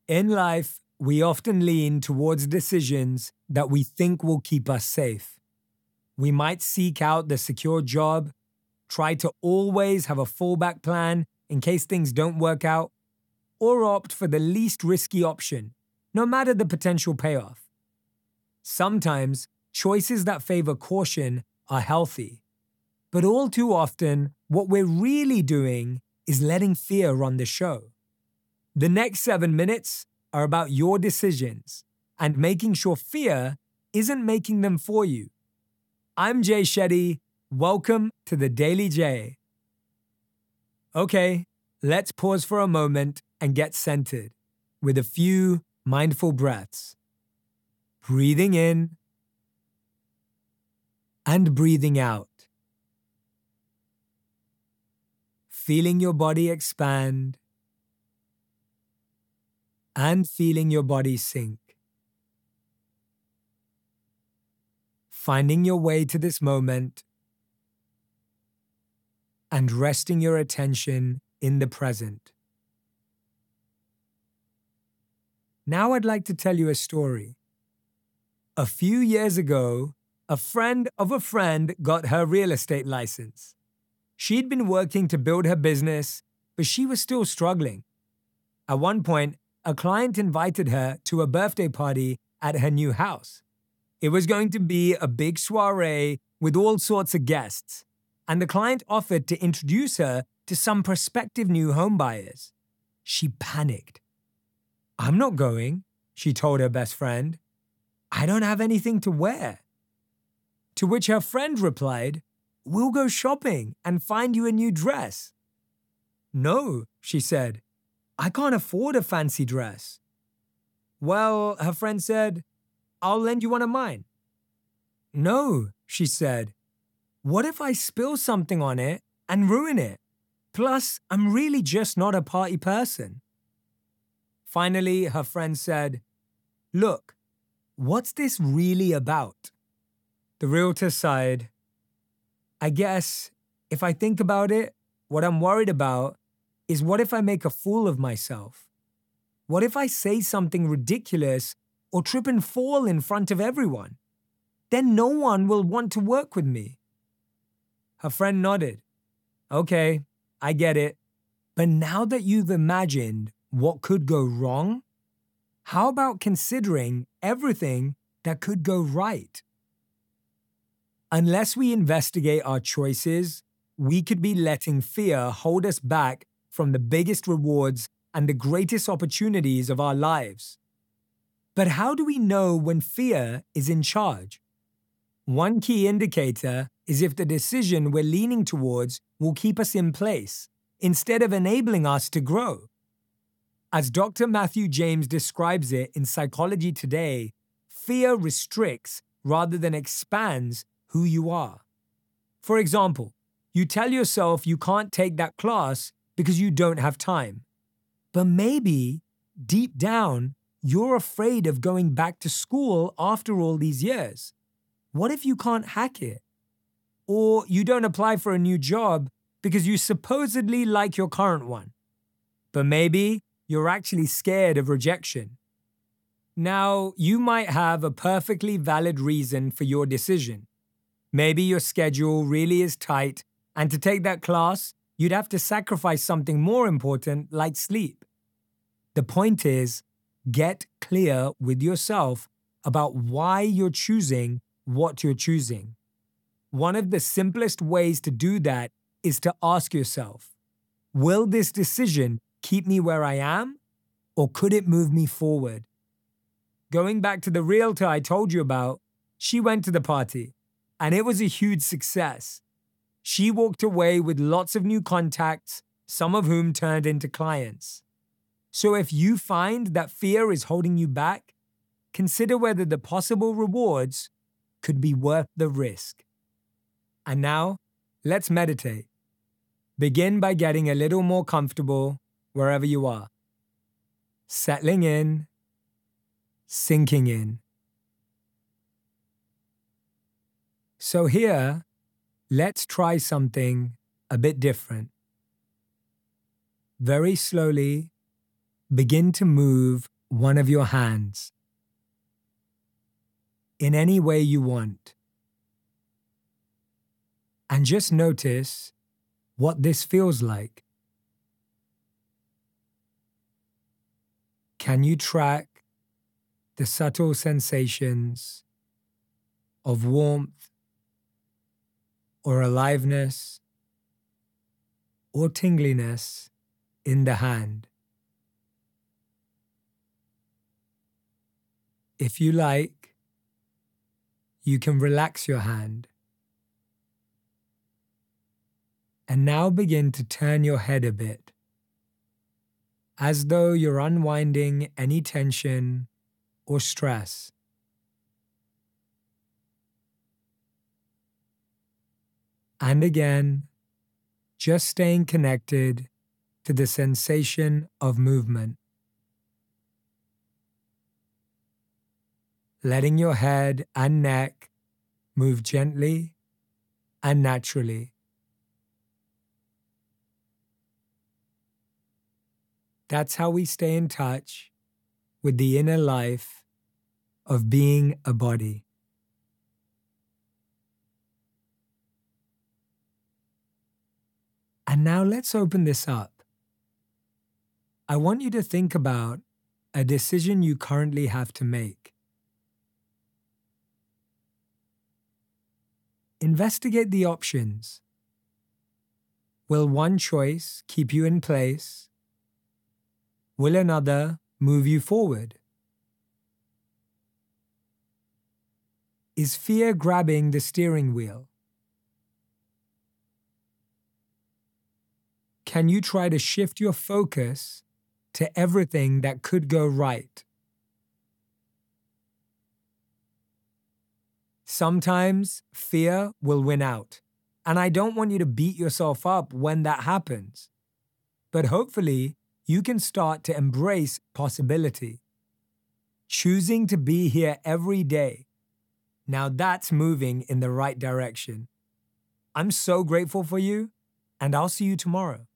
In life, we often lean towards decisions that we think will keep us safe. We might seek out the secure job, try to always have a fallback plan in case things don't work out, or opt for the least risky option, no matter the potential payoff. Sometimes, choices that favor caution are healthy, but all too often, what we're really doing is letting fear run the show. The next 7 minutes are about your decisions and making sure fear isn't making them for you. I'm Jay Shetty. Welcome to the Daily Jay. Okay, let's pause for a moment and get centered with a few mindful breaths. Breathing in and breathing out. Feeling your body expand and feeling your body sink. Finding your way to this moment and resting your attention in the present. Now I'd like to tell you a story. A few years ago, a friend of a friend got her real estate license. She'd been working to build her business, but she was still struggling. At one point, a client invited her to a birthday party at her new house. It was going to be a big soiree with all sorts of guests, and the client offered to introduce her to some prospective new home buyers. She panicked. "I'm not going," she told her best friend. "I don't have anything to wear." To which her friend replied, "We'll go shopping and find you a new dress." "No," she said, "I can't afford a fancy dress." "Well," her friend said, "I'll lend you one of mine." "No," she said, "what if I spill something on it and ruin it? Plus, I'm really just not a party person." Finally, her friend said, "Look, what's this really about?" The realtor sighed. "I guess, if I think about it, what I'm worried about is what if I make a fool of myself? What if I say something ridiculous or trip and fall in front of everyone? Then no one will want to work with me." Her friend nodded. "Okay, I get it. But now that you've imagined what could go wrong, how about considering everything that could go right? Unless we investigate our choices, we could be letting fear hold us back from the biggest rewards and the greatest opportunities of our lives. But how do we know when fear is in charge? One key indicator is if the decision we're leaning towards will keep us in place instead of enabling us to grow. As Dr. Matthew James describes it in Psychology Today, fear restricts rather than expands who you are. For example, you tell yourself you can't take that class because you don't have time. But maybe, deep down, you're afraid of going back to school after all these years. What if you can't hack it? Or you don't apply for a new job because you supposedly like your current one. But maybe you're actually scared of rejection. Now, you might have a perfectly valid reason for your decision. Maybe your schedule really is tight, and to take that class, you'd have to sacrifice something more important like sleep. The point is, get clear with yourself about why you're choosing what you're choosing. One of the simplest ways to do that is to ask yourself, will this decision keep me where I am, or could it move me forward? Going back to the realtor I told you about, she went to the party, and it was a huge success. She walked away with lots of new contacts, some of whom turned into clients. So if you find that fear is holding you back, consider whether the possible rewards could be worth the risk. And now, let's meditate. Begin by getting a little more comfortable wherever you are. Settling in, sinking in. So here, let's try something a bit different. Very slowly, begin to move one of your hands in any way you want. And just notice what this feels like. Can you track the subtle sensations of warmth or aliveness or tingliness in the hand? If you like, you can relax your hand. And now begin to turn your head a bit, as though you're unwinding any tension or stress. And again, just staying connected to the sensation of movement. Letting your head and neck move gently and naturally. That's how we stay in touch with the inner life of being a body. And now let's open this up. I want you to think about a decision you currently have to make. Investigate the options. Will one choice keep you in place? Will another move you forward? Is fear grabbing the steering wheel? Can you try to shift your focus to everything that could go right? Sometimes fear will win out, and I don't want you to beat yourself up when that happens. But hopefully, you can start to embrace possibility. Choosing to be here every day. Now that's moving in the right direction. I'm so grateful for you, and I'll see you tomorrow.